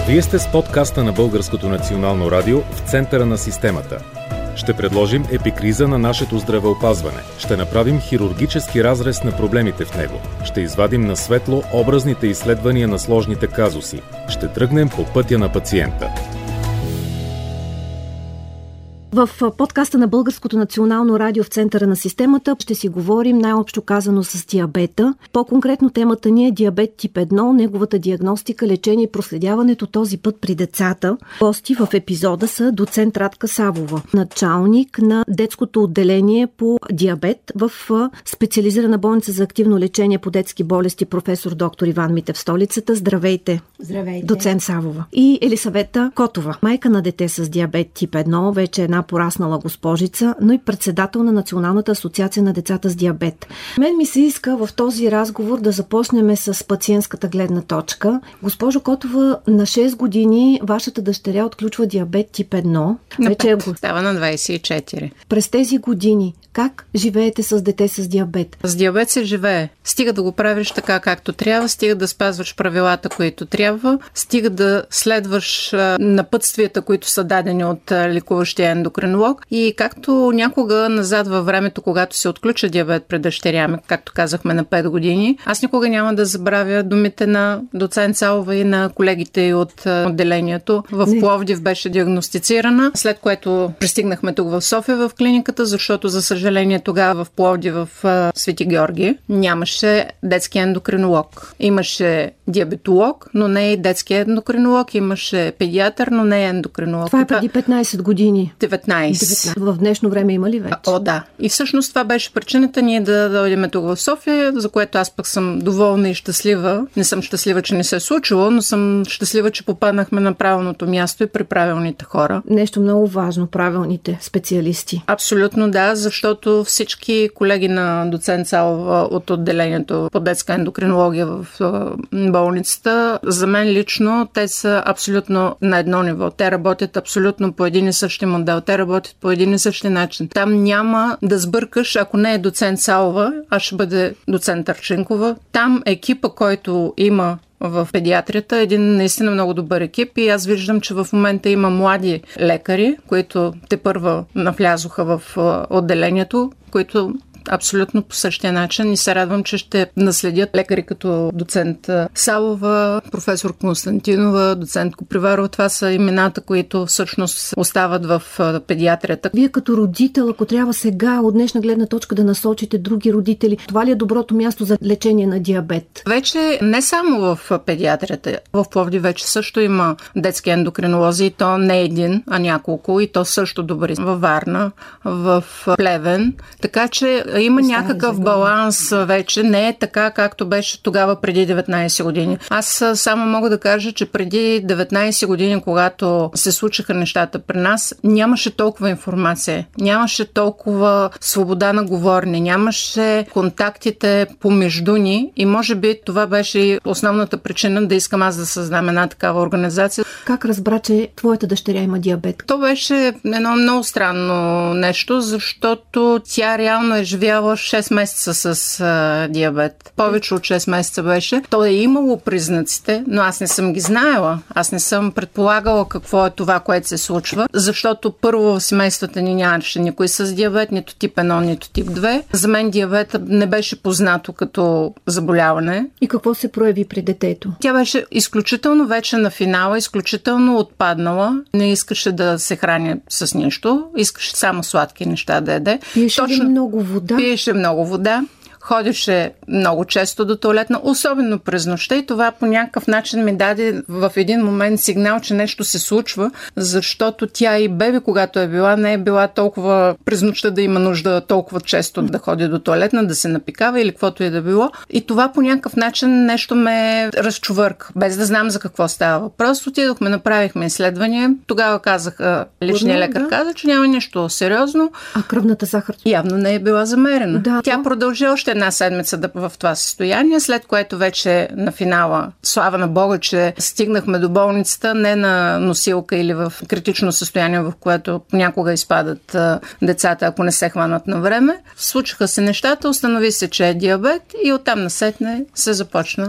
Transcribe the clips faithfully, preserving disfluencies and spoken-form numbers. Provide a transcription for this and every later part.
Вие сте с подкаста на Българското национално радио в центъра на системата. Ще предложим епикриза на нашето здравеопазване. Ще направим хирургически разрез на проблемите в него. Ще извадим на светло образните изследвания на сложните казуси. Ще тръгнем по пътя на пациента. В подкаста на Българското национално радио в центъра на системата ще си говорим най-общо казано с диабета. По-конкретно темата ни е диабет тип едно, неговата диагностика, лечение и проследяването този път при децата. Гости в епизода са доцент Радка Савова, началник на детското отделение по диабет в специализирана болница за активно лечение по детски болести професор доктор Иван Митев в столицата. Здравейте! Здравейте! Доцент Савова. И Елисавета Котова, майка на дете с диабет тип едно, вече една пораснала госпожица, но и председател на Националната асоциация на децата с диабет. Мен ми се иска в този разговор да започнем с пациентската гледна точка. Госпожо Котова, на шест години вашата дъщеря отключва диабет тип едно. На вече пет, става на двадесет и четири. През тези години как живеете с дете с диабет? С диабет се живее. Стига да го правиш така както трябва, стига да спазваш правилата, които трябва, стига да следваш напътствията, които са дадени от лекуващия ендокринолог. И както някога назад във времето, когато се отключа диабет пред дъщеря ми, както казахме на пет години, аз никога няма да забравя думите на доцент Савова и на колегите от отделението. В Не. Пловдив беше диагностицирана, след което пристигнахме тук в София в клиниката, защото за съжаление тогава в Пловдив в Свети Георги нямаше детски ендокринолог. Имаше диабетолог, но не и детски ендокринолог, имаше педиатър, но не и ендокринолог. Това е преди петнайсет години. деветнайсет. В днешно време има ли вече? О, да. И всъщност това беше причината ние да дойдем тук в София, за което аз пък съм доволна и щастлива. Не съм щастлива, че не се е случило, но съм щастлива, че попаднахме на правилното място и при правилните хора. Нещо много важно, правилните специалисти. Абсолютно да, защото всички колеги на доцент Савова от отделението по детска ендокринология в болницата, за мен лично те са абсолютно на едно ниво. Те работят абсолютно по един и същи модел. Те работят по един и същи начин. Там няма да сбъркаш, ако не е доцент Савова, а ще бъде доцент Търченкова. Там екипа, който има в педиатрията, е един наистина много добър екип и аз виждам, че в момента има млади лекари, които тепърва навлязоха в отделението, които абсолютно по същия начин и се радвам, че ще наследят лекари като доцент Савова, професор Константинова, доцент Коприварова. Това са имената, които всъщност остават в педиатрията. Вие като родител, ако трябва сега от днешна гледна точка да насочите други родители, това ли е доброто място за лечение на диабет? Вече не само в педиатрията. В Пловдив вече също има детски ендокринолози и то не един, а няколко и то също добри. Във Варна, в Плевен. Така че има някакъв баланс вече. Не е така, както беше тогава преди деветнайсет години. Аз само мога да кажа, че преди деветнайсет години, когато се случиха нещата при нас, нямаше толкова информация. Нямаше толкова свобода на говорене. Нямаше контактите помежду ни и може би това беше основната причина да искам аз да създам една такава организация. Как разбра, че твоята дъщеря има диабет? То беше едно много странно нещо, защото тя реално е живяла шест месеца с а, диабет. Повече от шест месеца беше. То е имало признаците, но аз не съм ги знаела. Аз не съм предполагала какво е това, което се случва, защото първо в семействата ни нямаше никой с диабет, нито тип едно, нито тип две. За мен диабет не беше познато като заболяване. И какво се прояви при детето? Тя беше изключително вече на финала, изключително отпаднала. Не искаше да се храни с нищо. Искаше само сладки неща да яде. Пиеше ли много вода? Пиеше много вода. Ходеше много често до тоалетна, особено през нощта и това по някакъв начин ми даде в един момент сигнал, че нещо се случва, защото тя и бебе, когато е била, не е била толкова през нощта да има нужда толкова често да ходи до тоалетна, да се напикава или каквото и да било. И това по някакъв начин нещо ме разчувърка, без да знам за какво става въпрос. Отидохме, направихме изследвания. Тогава казаха, личният лекар да. каза, че няма нищо сериозно. А кръвната захар? Явно не е била замерена. Да, тя то... продължи още една седмица да, в това състояние, след което вече на финала, слава на Бога, че стигнахме до болницата не на носилка или в критично състояние, в което понякога изпадат а, децата, ако не се хванат на време. Случиха се нещата, установи се, че е диабет и оттам насетне се започна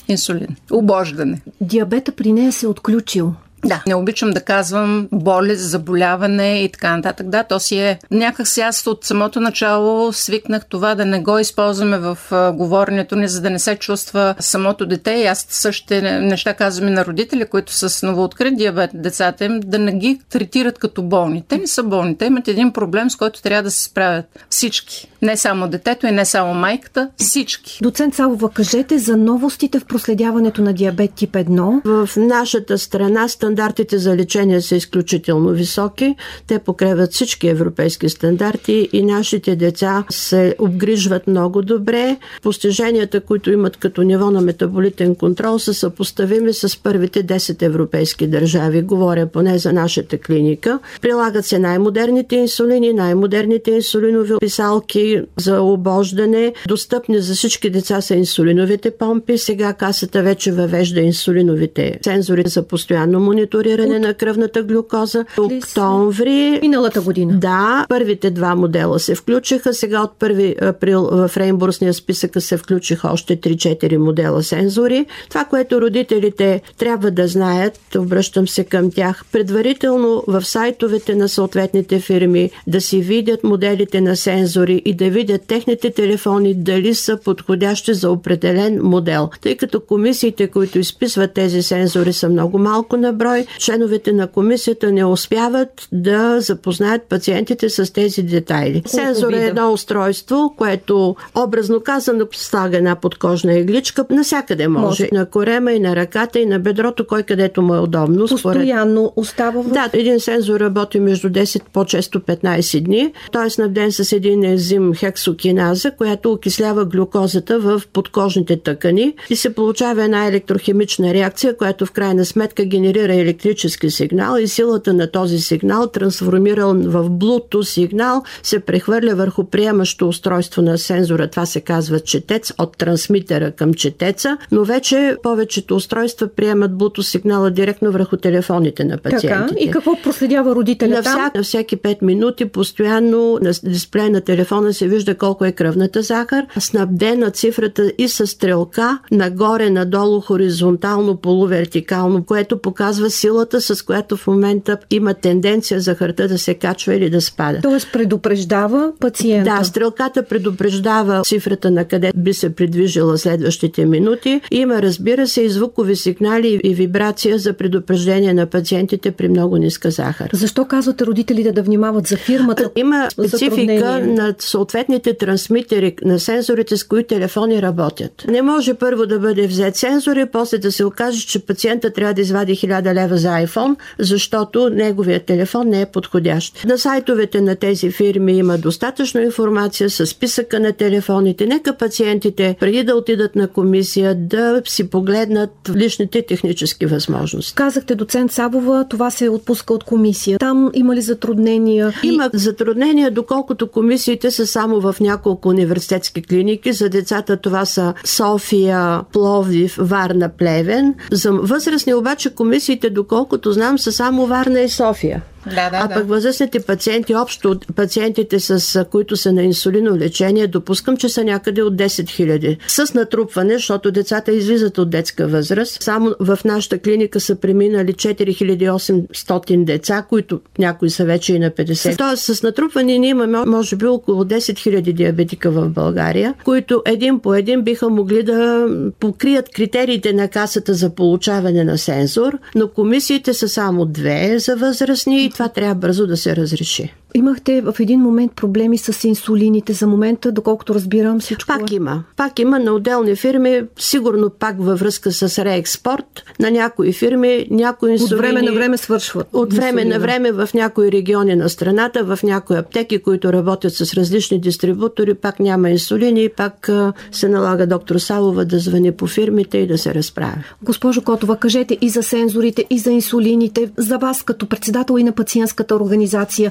инсулин. Обождане. Диабета при нея се е отключил. Да, не обичам да казвам болест, заболяване и така нататък. Да, то си е. Някак си аз от самото начало свикнах това да не го използваме в а, говоренето ни, за да не се чувства самото дете. И аз същите неща казвам и на родители, които са с новооткрит диабет, децата им, да не ги третират като болни. Те не са болни. Те имат един проблем, с който трябва да се справят всички. Не само детето и не само майката, всички. Доцент Савова, кажете за новостите в проследяването на диабет тип едно. В нашата страна стандартите за лечение са изключително високи. Те покриват всички европейски стандарти и нашите деца се обгрижват много добре. Постиженията, които имат като ниво на метаболитен контрол, са съпоставими с първите десет европейски държави. Говоря поне за нашата клиника. Прилагат се най-модерните инсулини, най-модерните инсулинови писалки за обождане. Достъпни за всички деца са инсулиновите помпи. Сега Касата вече въвежда инсулиновите сензори за постоянно мониториране От... на кръвната глюкоза. Октомври. Миналата година. Да, първите два модела се включиха. Сега от първи април в реимбурсния списък се включиха още три-четири модела сензори. Това, което родителите трябва да знаят, обръщам се към тях, предварително в сайтовете на съответните фирми да си видят моделите на сензори и да видят техните телефони дали са подходящи за определен модел. Тъй като комисиите, които изписват тези сензори, са много малко на брой, членовете на комисията не успяват да запознаят пациентите с тези детайли. Сензор е едно устройство, което образно казано слага една подкожна игличка. Насякъде може. може. На корема и на ръката и на бедрото, кой където му е удобно. Постоянно според... остава в... Да, един сензор работи между десет, по-често петнайсет дни. Той е снабден с един ензим хексокиназа, която окислява глюкозата в подкожните тъкани и се получава една електрохимична реакция, която в крайна сметка генерира електрически сигнал и силата на този сигнал, трансформиран в Bluetooth сигнал, се прехвърля върху приемащо устройство на сензора. Това се казва четец, от трансмитера към четеца, но вече повечето устройства приемат Bluetooth сигнала директно върху телефоните на пациентите. Така, и какво проследява родителя на там? Всяк, на всеки пет минути постоянно на дисплея на телефона се вижда колко е кръвната захар, снабдена цифрата и с стрелка нагоре, надолу, хоризонтално, полувертикално, което показва силата, с която в момента има тенденция захарта да се качва или да спада. Тоест предупреждава пациента. Да, стрелката предупреждава цифрата на къде би се придвижила следващите минути. Има, разбира се, и звукови сигнали и вибрация за предупреждение на пациентите при много ниска захар. Защо казвате родителите да внимават за фирмата? Има специфика на съответните трансмитери на сензорите, с които телефони работят. Не може първо да бъде взет сензор и после да се окаже, че пациента трябва да извади хиляда лева за iPhone, защото неговият телефон не е подходящ. На сайтовете на тези фирми има достатъчно информация с списъка на телефоните. Нека пациентите, преди да отидат на комисия, да си погледнат личните технически възможности. Казахте, доцент Савова, това се отпуска от комисия. Там има ли затруднения? Има затруднения, доколкото комисиите са само в няколко университетски клиники. За децата това са София, Пловдив, Варна, Плевен. За възрастни обаче комисиите, доколкото знам, са само Варна и София. Да, да, а пък да. възрастните пациенти, общо пациентите, с които са на инсулино лечение, допускам, че са някъде от десет хиляди. С натрупване, защото децата излизат от детска възраст. Само в нашата клиника са преминали четири хиляди и осемстотин деца, които някои са вече и на петдесет. Тоест с натрупване ние имаме може би около десет хиляди диабетика в България, които един по един биха могли да покрият критериите на Касата за получаване на сензор, но комисиите са само две за възрастни и това трябва бързо да се разреши. Имахте в един момент проблеми с инсулините. За момента, доколкото разбирам, всичко Пак има. Пак има на отделни фирми, сигурно пак във връзка с реекспорт. На някои фирми, някои инсулини... От време на време свършват. От време инсулина. на време в някои региони на страната, в някои аптеки, които работят с различни дистрибутори, пак няма инсулини и пак се налага доктор Савова да звъни по фирмите и да се разправя. Госпожо Котова, кажете и за сензорите, и за инсулините, за вас като председател и на пациентската организация, как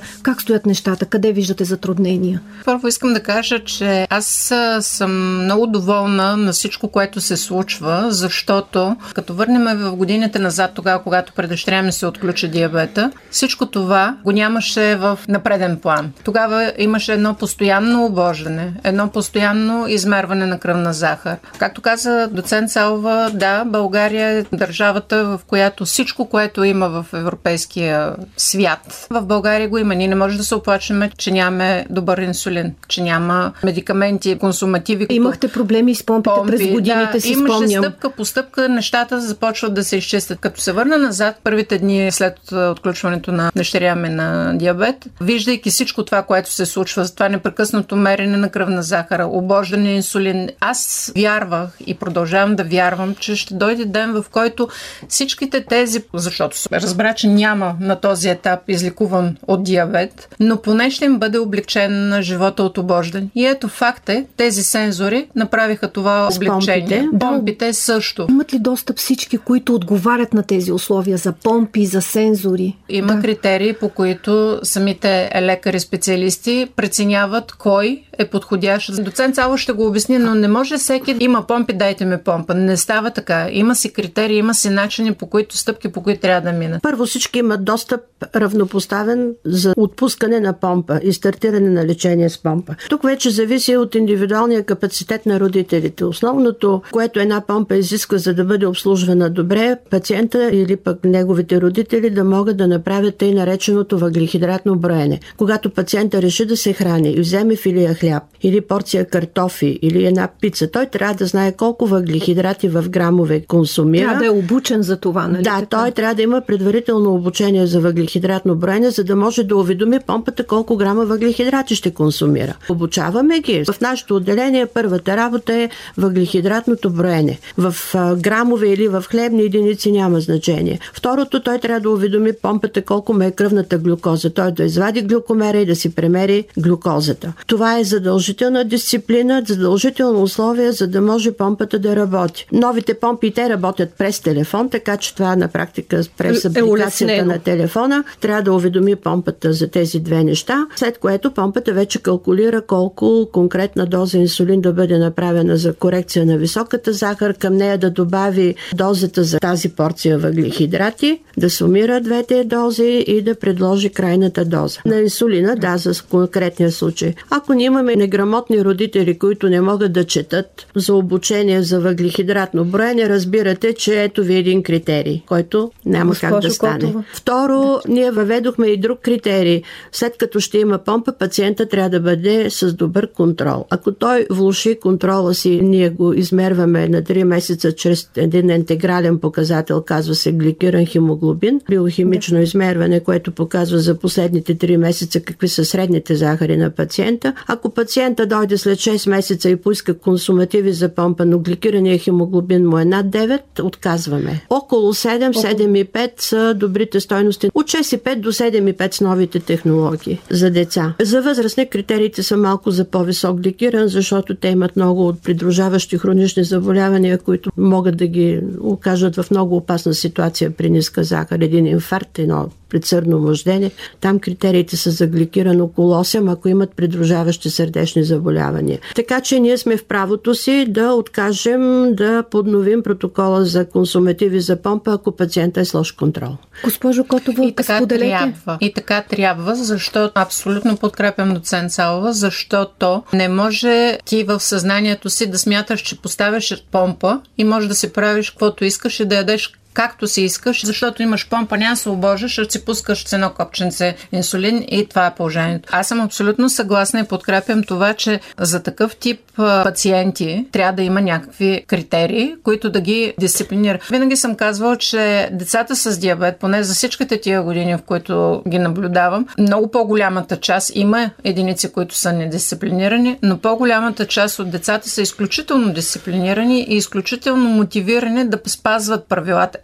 стоят нещата? Къде виждате затруднения? Първо искам да кажа, че аз съм много доволна на всичко, което се случва, защото като върнем в годините назад, тогава, когато пред дъщеря ми се отключи диабета, всичко това го нямаше в напреден план. Тогава имаше едно постоянно обождане, едно постоянно измерване на кръвна захар. Както каза доцент Салова, да, България е държавата, в която всичко, което има в европейския свят, в България го има. Ние не можем да се оплачем, че нямаме добър инсулин, че няма медикаменти, консумативи. Имахте проблеми с помпите помпи, през годините, да, си имаше спомням. Стъпка по стъпка, нещата започват да се изчистят. Като се върна назад, първите дни след отключването на дъщеря ми на диабет, виждайки всичко това, което се случва, това непрекъснато мерене на кръвна захара, обождане инсулин, аз вярвах и продължавам да вярвам, че ще дойде ден, в който всичките тези, защото се разбра, че няма на този етап излекуван от диабет, но поне ще им бъде облегчен на живота от обождане. И ето факт е, тези сензори направиха това облегчение. Помпите, помпите също. Имат ли достъп всички, които отговарят на тези условия за помпи, за сензори? Има да. критерии, по които самите лекари, специалисти преценяват кой е подходящ. Доцент Сало ще го обясни, но не може всеки има помпи, дайте ми помпа. Не става така. Има си критерии, има си начини, по които стъпки, по които трябва да минат. Първо всички имат достъп равнопоставен за отпускане на помпа и стартиране на лечение с помпа. Тук вече зависи от индивидуалния капацитет на родителите. Основното, което една помпа изисква, за да бъде обслужвана добре, пациента или пък неговите родители да могат да направят тъй нареченото въглехидратно броене. Когато пациента реши да се храни и вземе филия хляб или порция картофи или една пица, той трябва да знае колко въглехидрати в грамове консумира. Трябва да е обучен за това, нали? Да, така? Той трябва да има предварително обучение за въглехидратно броене, за да може да уведоми помпата колко грама въглехидрати ще консумира. Обучаваме ги. В нашето отделение първата работа е въглехидратното броене. В грамове или в хлебни единици няма значение. Второто, той трябва да уведоми помпата колко ме е кръвната глюкоза. Той да извади глюкомера и да си премери глюкозата. Това е задължителна дисциплина, задължително условие, за да може помпата да работи. Новите помпи, те работят през телефон, така че това на практика през апликацията на телефона трябва да уведоми помпата за тези две неща, след което помпата вече калкулира колко конкретна доза инсулин да бъде направена за корекция на високата захар, към нея да добави дозата за тази порция въглехидрати, да сумира двете дози и да предложи крайната доза. На инсулина, да, за конкретния случай. Ако ние имаме неграмотни родители, които не могат да четат за обучение за въглехидратно броене, разбирате, че ето ви един критерий, който няма Госпожо как да стане. Котова. Второ, ние въведохме и друг критерий. След като ще има помпа, пациента трябва да бъде с добър контрол. Ако той влоши контрола си, ние го измерваме на три месеца чрез един интегрален показател, казва се гликиран хемоглобин, биохимично измерване, което показва за последните три месеца какви са средните захари на пациента. Ако пациента дойде след шест месеца и поиска консумативи за помпа, но гликирания хемоглобин му е над девет, отказваме. Около седем, седем и пет са добрите стойности. От шест и пет до седем и пет с новите технологии за деца. За възрастни критериите са малко за по-висок гликиран, защото те имат много от придружаващи хронични заболявания, които могат да ги окажат в много опасна ситуация при ниска захар. Един инфаркт, едно предсърдно омъждение. Там критериите са за гликиран около осем, ако имат придружаващи сърдечни заболявания. Така че ние сме в правото си да откажем да подновим протокола за консумативи за помпа, ако пациента е с лош контрол. Госпожо Котова, и така споделете. Трябва. И така трябва, защото абсолютно подкрепям доцент Салова, защото не може ти в съзнанието си да смяташ, че поставяш помпа и можеш да си правиш каквото искаш и да ядеш както си искаш, защото имаш помпа, няма се обожиш, ще си пускаш с едно копченце инсулин и това е положението. Аз съм абсолютно съгласна и подкрепям това, че за такъв тип пациенти трябва да има някакви критерии, които да ги дисциплинират. Винаги съм казвала, че децата с диабет, поне за всичките тия години, в които ги наблюдавам, много по-голямата част, има единици, които са недисциплинирани, но по-голямата част от децата са изключително дисциплинирани и изключително мотивирани да спазват правилата.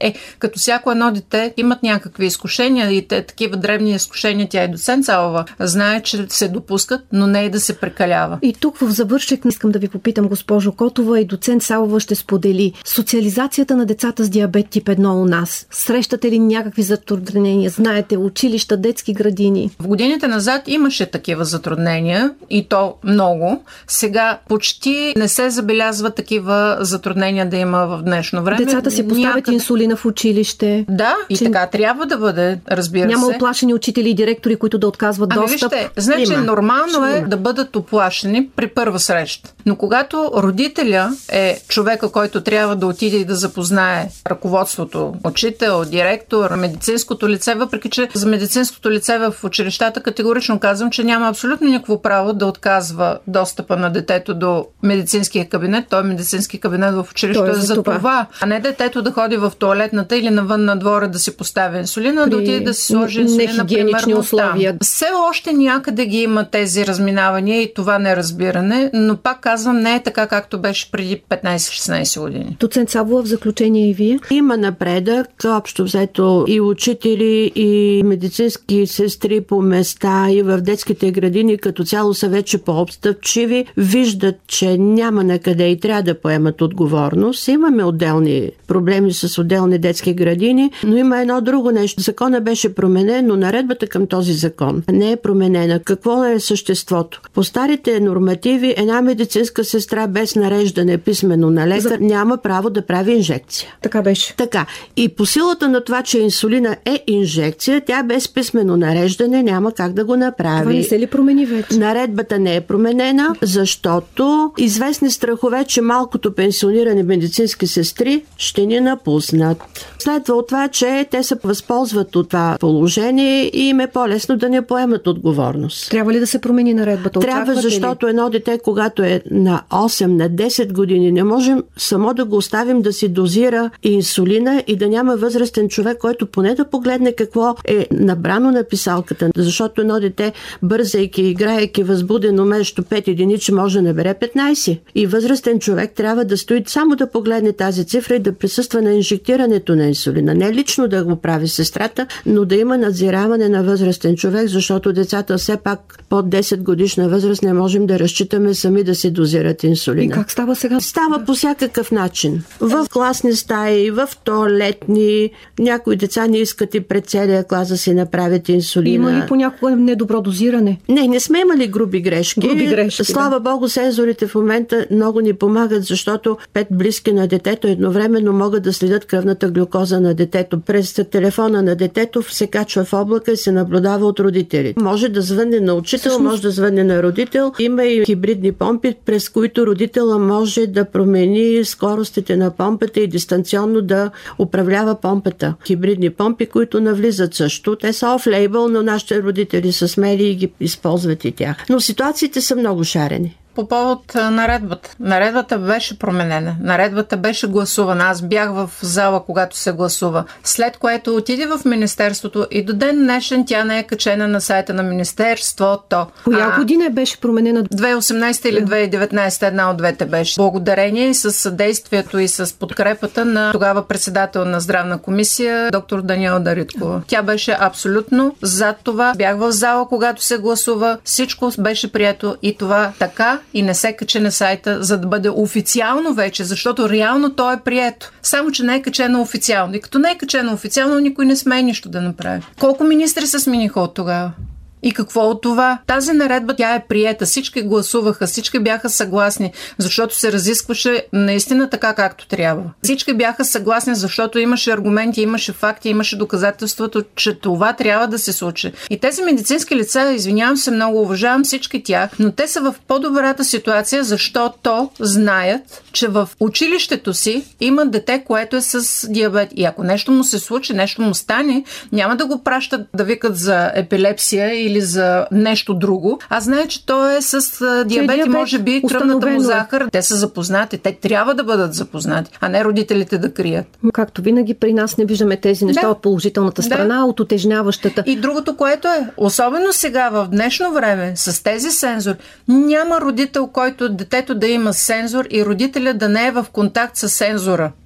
Е, като всяко едно дете имат някакви изкушения и те такива древни изкушения, тя и доцент Салова знае, че се допускат, но не и да се прекалява. И тук в завършек искам да ви попитам, госпожо Котова, и доцент Салова ще сподели. Социализацията на децата с диабет тип едно у нас. Срещате ли някакви затруднения? Знаете, училища, детски градини? В годините назад имаше такива затруднения и то много. Сега почти не се забелязва такива затруднения да има в днешно време. Децата си поставят Някъде... инсулина в училище. Да, и че... така трябва да бъде, разбира Няма се. Няма оплашени учители и директори, които да отказват ами достъп. Вижте, значи има. Нормално е да бъдат оплашени при първа среща. Но когато родителя е човека, който трябва да отиде и да запознае ръководството, учител, директор, медицинското лице, въпреки че за медицинското лице в училищата категорично казвам, че няма абсолютно никакво право да отказва достъпа на детето до медицинския кабинет. Той е медицински кабинет в училището е за, за това. това. А не детето да ходи в тоалетната или навън на двора да си поставя инсулина, при... да отиде да си сложи инсулина, примерно условия. Там. Все още някъде ги има тези разминавания и това неразбиране, но пак казвам, не е така, както беше преди петнайсет-шестнайсет години. Доцент Савова, в заключение и вие? Има напредък, общо взето и учители, и медицински сестри по места, и в детските градини като цяло са вече по-обстъпчиви, виждат, че няма накъде и трябва да поемат отговорност. Имаме отделни проблеми с отделни детски градини, но има едно друго нещо. Закона беше променен, но наредбата към този закон не е променена. Какво е съществото? По старите нормативи една медицинска сестра без нареждане писмено на лекар За... няма право да прави инжекция. Така беше. Така. И по силата на това, че инсулина е инжекция, тя без писмено нареждане няма как да го направи. Това не се ли промени вече? Наредбата не е променена, защото известни страхове, че малкото пенсионирани медицински сестри ще ни напуснат. Следва от това, че те се възползват от това положение и им е по-лесно да не поемат отговорност. Трябва ли да се промени наредбата? Трябва, защото ли? Едно дете, когато е на осем, на десет години, не можем само да го оставим да си дозира инсулина и да няма възрастен човек, който поне да погледне какво е набрано на писалката. Защото едно дете, бързайки, играейки възбудено между пет единичи, може да набере петнайсет. И възрастен човек трябва да стои само да погледне тази цифра и да присъства на инжектирането на инсулина. Не лично да го прави сестрата, но да има надзираване на възрастен човек, защото децата все пак под десет годишна възраст не можем да разчитаме сами да си дозират инсулина. И как става сега? Става по всякакъв начин. В класни стаи, в тоалетни, някои деца не искат и пред целия клас да си направят инсулина. Има ли понякога недобро дозиране? Не, не сме имали груби грешки. Груби грешки, Слава да. Богу, сензорите в момента много ни помагат, защото пет близки на детето едновременно могат да следят кръвната глюкоза на детето. През телефона на детето се качва в облака и се наблюдава от родители. Може да звънне на учител, Всъщност... може да звънне на родител. Има и хибридни помпи, през които родителя може да промени скоростите на помпата и дистанционно да управлява помпата. Хибридни помпи, които навлизат също. Те са оф-лейбъл, но нашите родители са смели и ги използват и тях. Но ситуациите са много шарени. По повод наредбата. Наредбата беше променена. Наредбата беше гласувана. Аз бях в зала, когато се гласува. След което отиде в Министерството и до ден днешен тя не е качена на сайта на Министерството. Коя а, година беше променена? две хиляди и осемнайсета или две хиляди и деветнайсета, една от двете беше. Благодарение и с съдействието и с подкрепата на тогава председател на Здравна комисия, доктор Даниела Дариткова. Тя беше абсолютно зад това. Бях в зала, когато се гласува. Всичко беше прието и това така и не се каче на сайта, за да бъде официално вече, защото реално то е прието. Само, че не е качено официално. И като не е качено официално, никой не смее нищо да направи. Колко министри се смениха от тогава? И какво от това? Тази наредба, тя е приета. Всички гласуваха, всички бяха съгласни, защото се разискваше наистина така, както трябва. Всички бяха съгласни, защото имаше аргументи, имаше факти, имаше доказателството, че това трябва да се случи. И тези медицински лица, извинявам се, много уважавам всички тях, но те са в по-добрата ситуация, защото знаят, че в училището си има дете, което е с диабет. И ако нещо му се случи, нещо му стане, няма да го пращат да викат за епилепсия или за нещо друго. Аз знае, че той е с диабет, диабет и може би кръвната му захар. Те са запознати. Те трябва да бъдат запознати, а не родителите да крият. Както винаги, при нас не виждаме тези неща да. От положителната страна, да. От утежняващата. И другото, което е, особено сега в днешно време, с тези сензори, няма родител, който детето да има сензор и родителя да не е в контакт с сензора.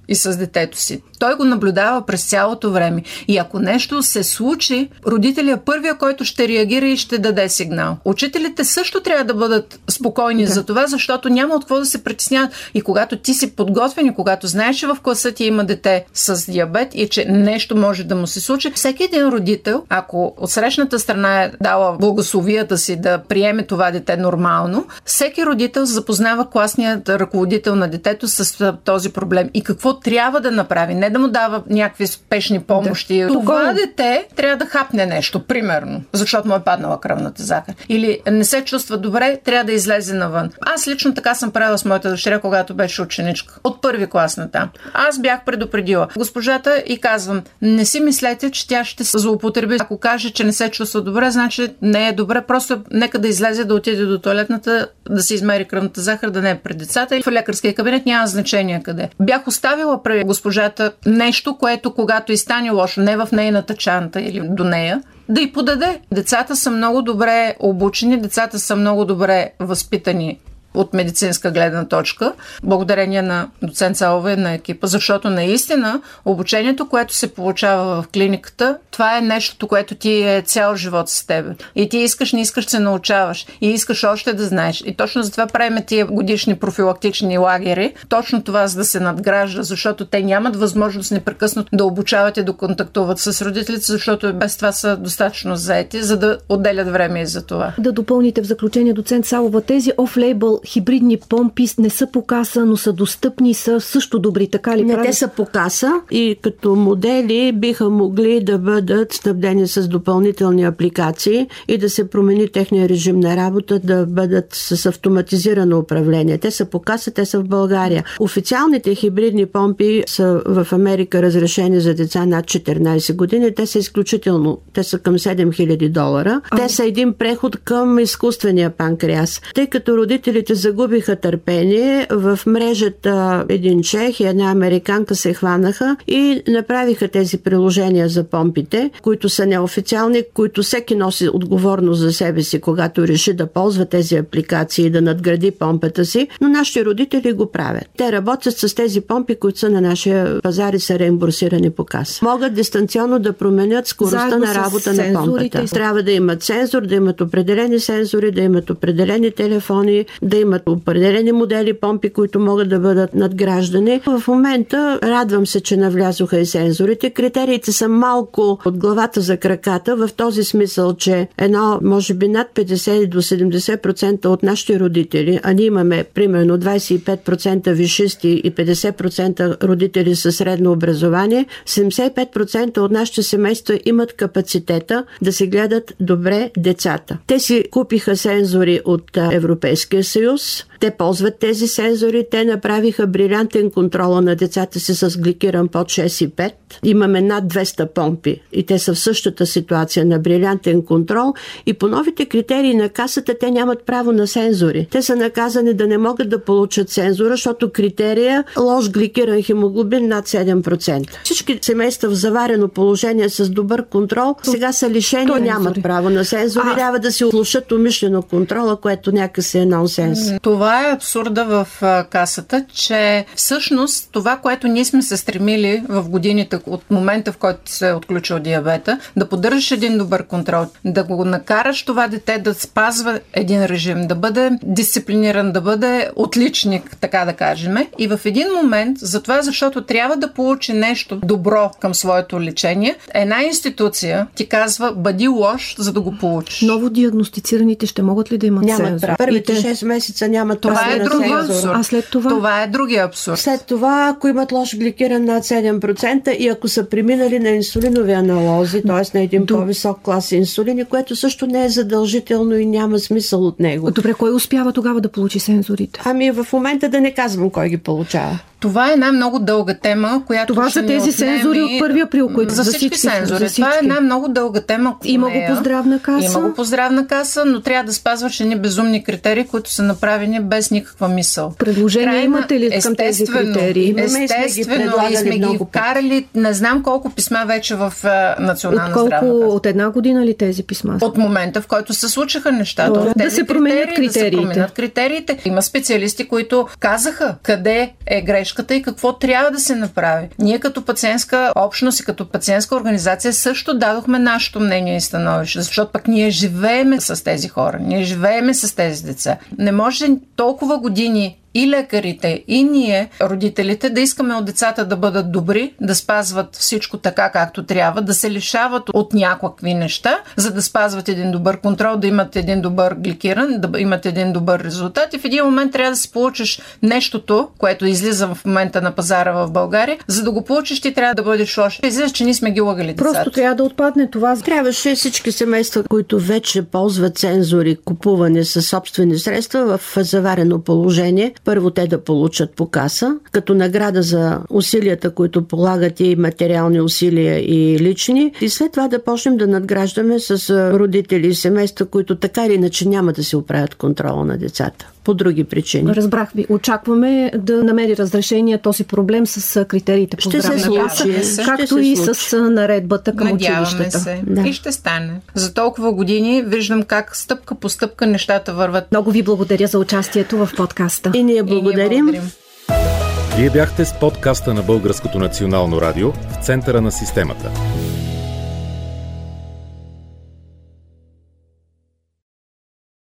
и с детето си. Той го наблюдава през цялото време. И ако нещо се случи, родителят е първия, който ще реагира и ще даде сигнал. Учителите също трябва да бъдат спокойни да. за това, защото няма от какво да се притесняват. И когато ти си подготвен и когато знаеш, че в класа ти има дете с диабет и че нещо може да му се случи, всеки един родител, ако от срещната страна е дала благословията си да приеме това дете нормално, всеки родител запознава класният ръководител на детето с този проблем и какво трябва да направи. Не да му дава някакви спешни помощи. Да. Това Тук... дете трябва да хапне нещо, примерно, защото му е паднала кръвната захар. Или не се чувства добре, трябва да излезе навън. Аз лично така съм правила с моята дъщеря, когато беше ученичка. От първи клас на там. Аз бях предупредила госпожата и казвам, не си мислете, че тя ще се злоупотреби. Ако каже, че не се чувства добре, значи не е добре. Просто нека да излезе, да отиде до тоалетната, да се измери кръвната захар, да не е пред децата. И в лекарския кабинет няма значение къде. Бях оставила при госпожата нещо, което когато и стане лошо, не в нейната чанта или до нея, да й подаде. Децата са много добре обучени, децата са много добре възпитани от медицинска гледна точка, благодарение на доцент Цалова и на екипа, защото наистина обучението, което се получава в клиниката, това е нещото, което ти е цял живот с тебе. И ти искаш, не искаш, се научаваш. И искаш още да знаеш. И точно затова правим тия годишни профилактични лагери. Точно това, за да се надгражда, защото те нямат възможност непрекъснато да обучават и да контактуват с родителите, защото без това са достатъчно заети, за да отделят време и за това. Да допълните в заключение, доцент Цалова, тези оф-лейбъл хибридни помпи не са по каса, но са достъпни, са също добри, така ли? Не, прави? Те са по каса и като модели биха могли да бъдат снабдени с допълнителни апликации и да се промени техния режим на работа, да бъдат с автоматизирано управление. Те са по каса, те са в България. Официалните хибридни помпи са в Америка разрешени за деца над четиринайсет години. Те са изключително, те са към седем хиляди долара. А... Те са един преход към изкуствения панкреас. Тъй като родителите загубиха търпение, в мрежата един чех и една американка се хванаха и направиха тези приложения за помпите, които са неофициални, които всеки носи отговорност за себе си, когато реши да ползва тези апликации и да надгради помпата си, но нашите родители го правят. Те работят с тези помпи, които са на нашия пазар и са реимбурсирани по каса. Могат дистанционно да променят скоростта Заедно на работа на помпата. Трябва да имат сензор, да имат определени сензори, да имат определени телефони, да имат определени модели помпи, които могат да бъдат надграждани. В момента радвам се, че навлязоха и сензорите. Критериите са малко от главата за краката, в този смисъл, че едно, може би над петдесет до седемдесет процента от нашите родители, а ние имаме примерно двайсет и пет процента висшисти и петдесет процента родители със средно образование, седемдесет и пет процента от нашите семейства имат капацитета да се гледат добре децата. Те си купиха сензори от Европейския съюз. Те ползват тези сензори, те направиха брилянтен контрол на децата си с гликиран под шест и пет. Имаме над двеста помпи и те са в същата ситуация на брилянтен контрол и по новите критерии на касата те нямат право на сензори. Те са наказани да не могат да получат сензора, защото критерия лош гликиран хемоглобин над седем процента. Всички семейства в заварено положение с добър контрол сега са лишени, То нямат право на сензори, а... трябва да си оглушат умишлено контрола, което някакси е нонсенс. Това е абсурда в касата, че всъщност това, което ние сме се стремили в годините от момента, в който се е отключил диабета, да поддържаш един добър контрол, да го накараш това дете да спазва един режим, да бъде дисциплиниран, да бъде отличник, така да кажем. И в един момент, затова защото трябва да получи нещо добро към своето лечение, една институция ти казва, бъди лош, за да го получиш. Ново диагностицираните ще могат ли да имат Нямат сензор? Първите шест месеца нямат това право е на другия сензор. А след това? Това е другия абсурд. След това, ако имат лош гликиран над седем процента и ако са преминали на инсулинови аналози, т.е. на един До... по-висок клас инсулини, което също не е задължително и няма смисъл от него. Добре, кой успява тогава да получи сензорите? Ами в момента да не казвам кой ги получава. Това е една много дълга тема, която това са тези сензори от първи април, които за всички, всички сензори. За всички. Това е една много дълга тема. Има го по здравна каса. Има го по здравна каса, но трябва да спазваш едни безумни критерии, които са направени без никаква мисъл. Предложения Крайна, имате ли към тези критерии? Естествено, и сме ги вкарали. Не знам колко писма вече в Национална от здравна каса. От една година ли тези писма? От момента, в който се случиха нещата. Добре, да се променят критериите. Да се променят критериите. Има специалисти, които казаха къде е грешно грешката и какво трябва да се направи. Ние като пациентска общност и като пациентска организация също дадохме нашето мнение и становище, защото пък ние живееме с тези хора, ние живееме с тези деца. Не може толкова години и лекарите, и ние, родителите, да искаме от децата да бъдат добри, да спазват всичко така, както трябва, да се лишават от някакви неща, за да спазват един добър контрол, да имат един добър гликиран, да имат един добър резултат и в един момент трябва да си получиш нещото, което излиза в момента на пазара в България, за да го получиш ти трябва да бъдеш лош. Излиза, че ние сме ги лъгали децата. Просто трябва да отпадне това. Трябваше всички семейства, които вече ползват цензори, купуване със собствени средства в заварено положение, първо те да получат по каса, като награда за усилията, които полагат и материални усилия и лични. И след това да почнем да надграждаме с родители и семейства, които така или иначе няма да се оправят контрола на децата. По други причини. Разбрах ви. Очакваме да намери разрешение този проблем с критериите по здравна каса, както и с наредбата към Надяваме училищата. се. Да. И ще стане. За толкова години виждам как стъпка по стъпка нещата върват. Много ви благодаря за участието в подкаста. И ние благодарим. И ние благодарим. Вие бяхте с подкаста на Българското национално радио в центъра на системата.